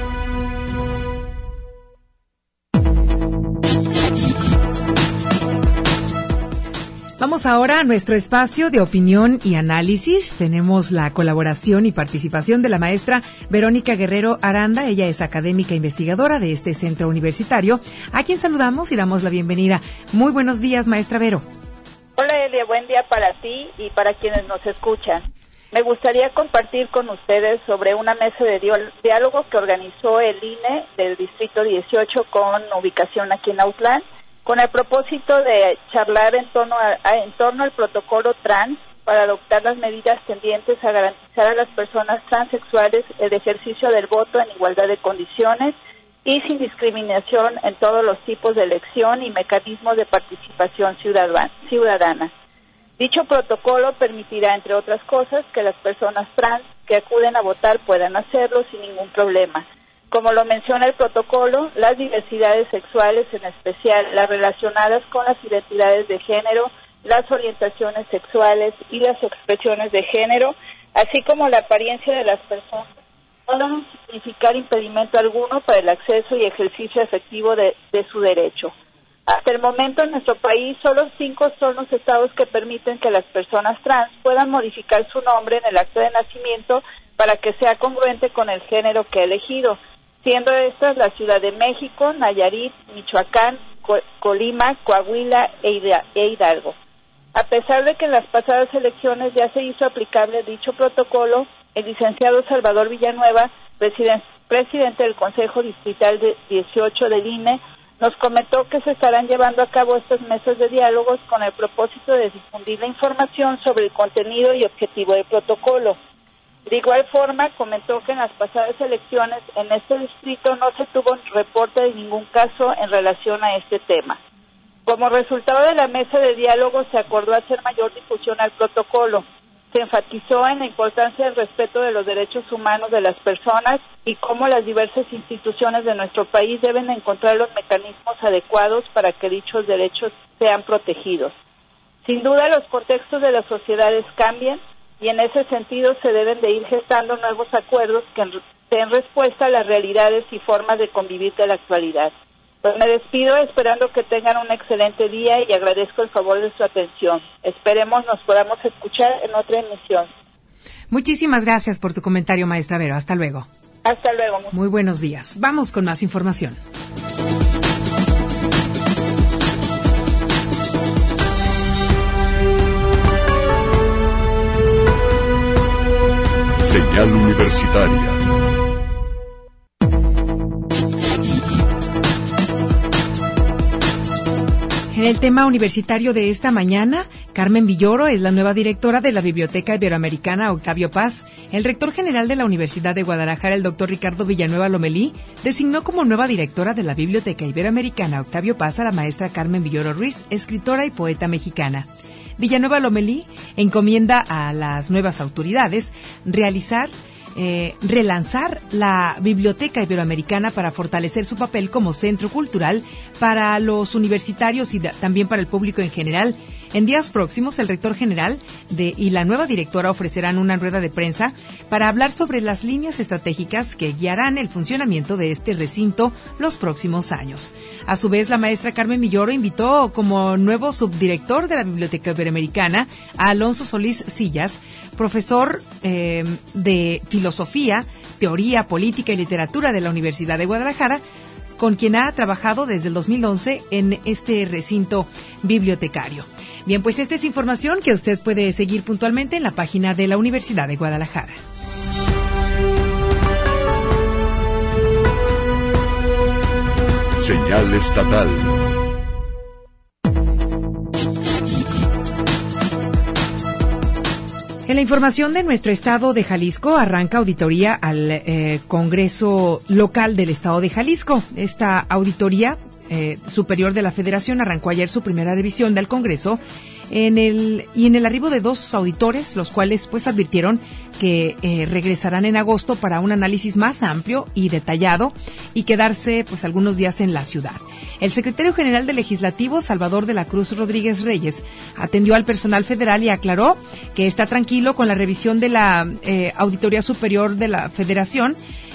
Vamos ahora a nuestro espacio de opinión y análisis. Tenemos la colaboración y participación de la maestra Verónica Guerrero Aranda. Ella es académica investigadora de este centro universitario, a quien saludamos y damos la bienvenida. Muy buenos días, maestra Vero. Hola, Elia. Buen día para ti y para quienes nos escuchan. Me gustaría compartir con ustedes sobre una mesa de diálogo que organizó el INE del Distrito 18 con ubicación aquí en Autlán, con el propósito de charlar en torno al protocolo trans para adoptar las medidas tendientes a garantizar a las personas transexuales el ejercicio del voto en igualdad de condiciones y sin discriminación en todos los tipos de elección y mecanismos de participación ciudadana. Dicho protocolo permitirá, entre otras cosas, que las personas trans que acuden a votar puedan hacerlo sin ningún problema. Como lo menciona el protocolo, las diversidades sexuales, en especial las relacionadas con las identidades de género, las orientaciones sexuales y las expresiones de género, así como la apariencia de las personas, no deben significar impedimento alguno para el acceso y ejercicio efectivo de su derecho. Hasta el momento en nuestro país, solo 5 son los estados que permiten que las personas trans puedan modificar su nombre en el acta de nacimiento para que sea congruente con el género que ha elegido, siendo estas la Ciudad de México, Nayarit, Michoacán, Colima, Coahuila e Hidalgo. A pesar de que en las pasadas elecciones ya se hizo aplicable dicho protocolo, el licenciado Salvador Villanueva, presidente del Consejo Distrital 18 del INE, nos comentó que se estarán llevando a cabo estas mesas de diálogos con el propósito de difundir la información sobre el contenido y objetivo del protocolo. De igual forma, comentó que en las pasadas elecciones en este distrito no se tuvo reporte de ningún caso en relación a este tema. Como resultado de la mesa de diálogo, se acordó hacer mayor difusión al protocolo. Se enfatizó en la importancia del respeto de los derechos humanos de las personas y cómo las diversas instituciones de nuestro país deben encontrar los mecanismos adecuados para que dichos derechos sean protegidos. Sin duda, los contextos de las sociedades cambian, y en ese sentido se deben de ir gestando nuevos acuerdos que den respuesta a las realidades y formas de convivir de la actualidad. Pues me despido esperando que tengan un excelente día y agradezco el favor de su atención. Esperemos nos podamos escuchar en otra emisión. Muchísimas gracias por tu comentario, maestra Vero. Hasta luego. Hasta luego. Muy buenos días. Vamos con más información. Señal Universitaria. En el tema universitario de esta mañana, Carmen Villoro es la nueva directora de la Biblioteca Iberoamericana Octavio Paz. El rector general de la Universidad de Guadalajara, el doctor Ricardo Villanueva Lomelí, designó como nueva directora de la Biblioteca Iberoamericana Octavio Paz a la maestra Carmen Villoro Ruiz, escritora y poeta mexicana. Villanueva Lomelí encomienda a las nuevas autoridades relanzar la Biblioteca Iberoamericana para fortalecer su papel como centro cultural para los universitarios y también para el público en general. En días próximos, el rector general y la nueva directora ofrecerán una rueda de prensa para hablar sobre las líneas estratégicas que guiarán el funcionamiento de este recinto los próximos años. A su vez, la maestra Carmen Villoro invitó como nuevo subdirector de la Biblioteca Iberoamericana a Alonso Solís Sillas, profesor de Filosofía, Teoría, Política y Literatura de la Universidad de Guadalajara, con quien ha trabajado desde el 2011 en este recinto bibliotecario. Bien, pues esta es información que usted puede seguir puntualmente en la página de la Universidad de Guadalajara. Señal estatal. En la información de nuestro estado de Jalisco, arranca auditoría al Congreso local del estado de Jalisco. Esta auditoría Superior de la Federación arrancó ayer su primera revisión del Congreso en el arribo de 2 auditores, los cuales pues advirtieron que regresarán en agosto para un análisis más amplio y detallado y quedarse pues algunos días en la ciudad. El secretario general del Legislativo, Salvador de la Cruz Rodríguez Reyes, atendió al personal federal y aclaró que está tranquilo con la revisión de la Auditoría Superior de la Federación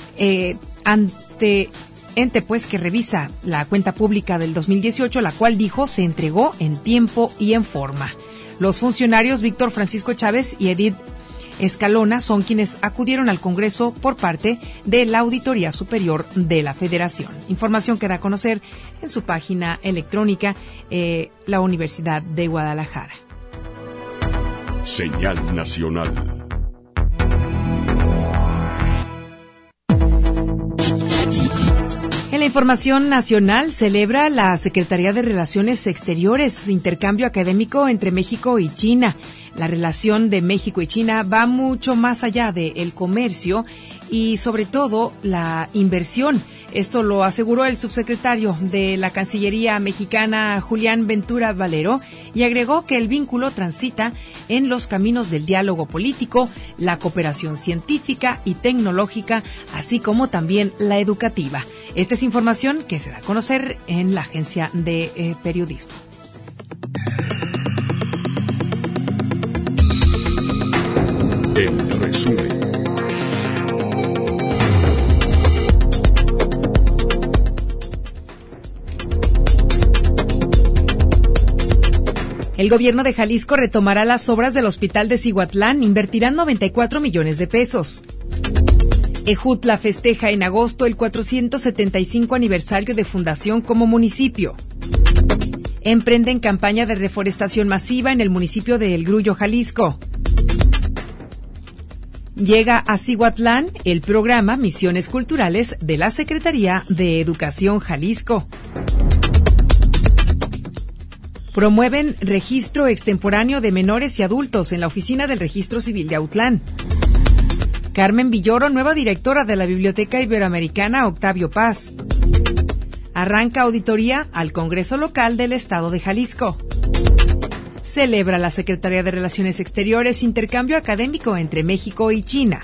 ante ente pues que revisa la cuenta pública del 2018, la cual dijo se entregó en tiempo y en forma. Los funcionarios Víctor Francisco Chávez y Edith Escalona son quienes acudieron al Congreso por parte de la Auditoría Superior de la Federación. Información que da a conocer en su página electrónica la Universidad de Guadalajara. Señal nacional. En la información nacional, celebra la Secretaría de Relaciones Exteriores intercambio académico entre México y China. La relación de México y China va mucho más allá del comercio y sobre todo la inversión. Esto lo aseguró el subsecretario de la Cancillería mexicana, Julián Ventura Valero, y agregó que el vínculo transita en los caminos del diálogo político, la cooperación científica y tecnológica, así como también la educativa. Esta es información que se da a conocer en la Agencia de Periodismo. En resumen. El gobierno de Jalisco retomará las obras del hospital de Cihuatlán, invertirán 94 millones de pesos. Ejutla festeja en agosto el 475 aniversario de fundación como municipio. Emprenden campaña de reforestación masiva en el municipio de El Grullo, Jalisco. Llega a Cihuatlán el programa Misiones Culturales de la Secretaría de Educación Jalisco. Promueven registro extemporáneo de menores y adultos en la Oficina del Registro Civil de Autlán. Carmen Villoro, nueva directora de la Biblioteca Iberoamericana Octavio Paz. Arranca auditoría al Congreso Local del Estado de Jalisco. Celebra la Secretaría de Relaciones Exteriores intercambio académico entre México y China.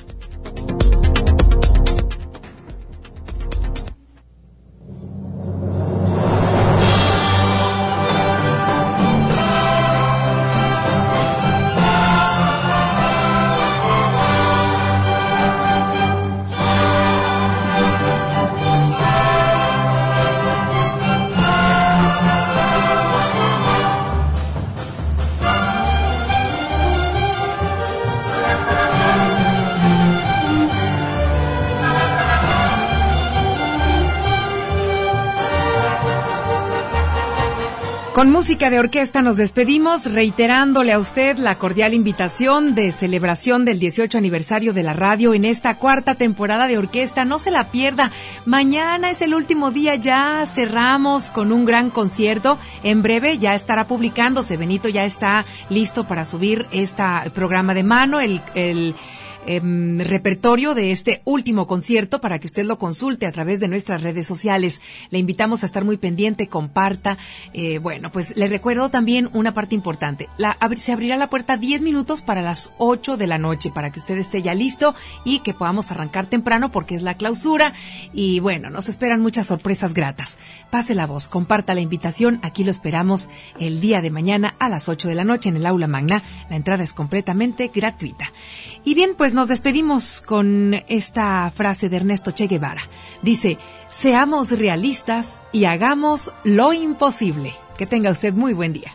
Con música de orquesta nos despedimos, reiterándole a usted la cordial invitación de celebración del 18 aniversario de la radio en esta 4ª temporada de orquesta. No se la pierda. Mañana es el último día, ya cerramos con un gran concierto. En breve ya estará publicándose. Benito ya está listo para subir este programa de mano, el repertorio de este último concierto para que usted lo consulte a través de nuestras redes sociales. Le invitamos a estar muy pendiente, comparta. Bueno, pues le recuerdo también una parte importante. Se abrirá la puerta 10 minutos para las 8 de la noche para que usted esté ya listo y que podamos arrancar temprano porque es la clausura. Y bueno, nos esperan muchas sorpresas gratas. Pase la voz, comparta la invitación. Aquí lo esperamos el día de mañana a las 8 de la noche en el Aula Magna. La entrada es completamente gratuita. Y bien, pues nos despedimos con esta frase de Ernesto Che Guevara. Dice, seamos realistas y hagamos lo imposible. Que tenga usted muy buen día.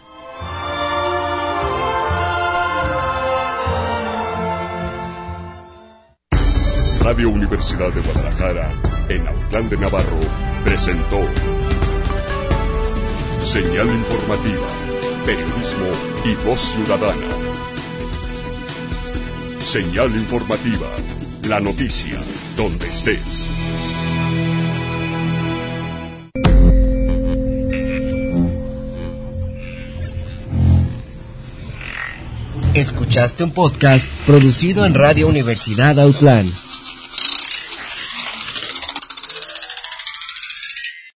Radio Universidad de Guadalajara, en Autlán de Navarro, presentó Señal Informativa, Periodismo y Voz Ciudadana. Señal Informativa, la noticia, donde estés. Escuchaste un podcast producido en Radio Universidad Autlán.